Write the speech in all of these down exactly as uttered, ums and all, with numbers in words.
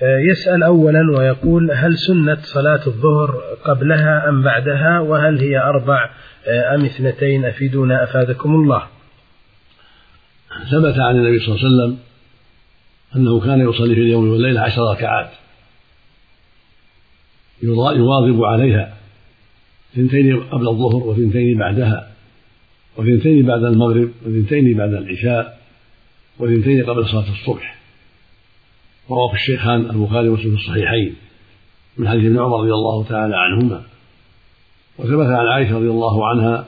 يسأل أولا ويقول: هل سنة صلاة الظهر قبلها أم بعدها؟ وهل هي أربع أم اثنتين؟ أفيدونا أفادكم الله. ثبت عن النبي صلى الله عليه وسلم أنه كان يصلي في اليوم والليلة عشر ركعات يواظب عليها، اثنتين قبل الظهر واثنتين بعدها، واثنتين بعد المغرب، واثنتين بعد العشاء، واثنتين قبل صلاة الصبح. رواه الشيخان البخاري ومسلم في الصحيحين من حديث ابن عمر رضي الله تعالى عنهما. وثبت عن عائشة رضي الله عنها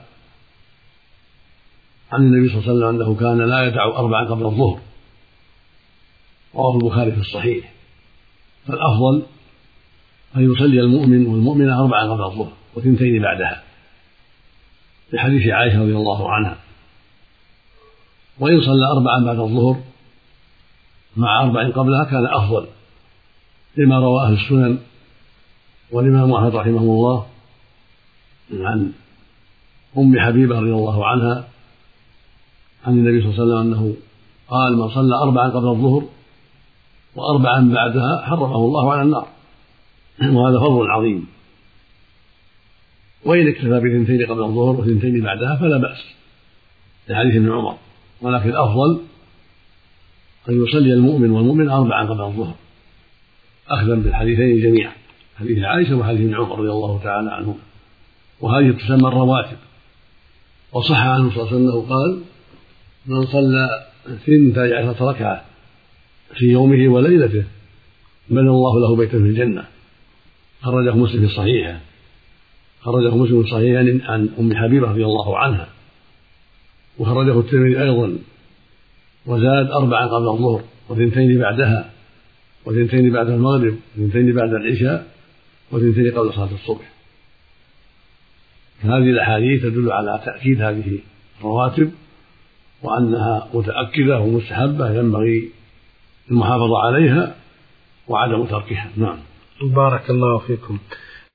عن النبي صلى الله عليه وسلم أنه كان لا يدع أربعا قبل الظهر، رواه البخاري في الصحيح. فالأفضل أن يصلي المؤمن والمؤمنة أربعا قبل الظهر واثنتين بعدها، لحديث عائشة رضي الله عنها. وإن صلى أربعا بعد الظهر مع أربع قبلها كان أفضل، لما روى أهل السنن والإمام أحمد رحمه الله عن أم حبيبة رضي الله عنها عن النبي صلى الله عليه وسلم أنه قال: من صلى أربعا قبل الظهر وأربعا بعدها حرمه الله على النار. وهذا فضل عظيم. وإن اكتفى باثنتين قبل الظهر واثنتين بعدها فلا بأس، لحديث ابن عمر. ولكن الأفضل أن يصلي المؤمن والمؤمن أربعا قبل الظهر، أخذا بالحديثين جميعا، حديث عائشة وحديث ابن عمر رضي الله تعالى عنهما. وهذه تسمى الرواتب. وصح عنه صلى الله عليه وسلم قال: من صلى ثنتي عشرة ركعة في يومه وليلته بنى الله له بيتا في الجنة. خرجه مسلم في صحيحه خرجه مسلم في صحيحه عن أم حبيبة رضي الله عنها، وخرجه الترمذي أيضا، وزاد أربعا قبل الظهر وثنتين بعدها، وثنتين بعد المغرب، وثنتين بعد العشاء، وثنتين قبل صلاة الصبح. هذه الأحاديث تدل على تأكيد هذه الرواتب، وأنها متأكدة ومستحبة ينبغي المحافظة عليها وعدم تركها. نعم. بارك الله فيكم.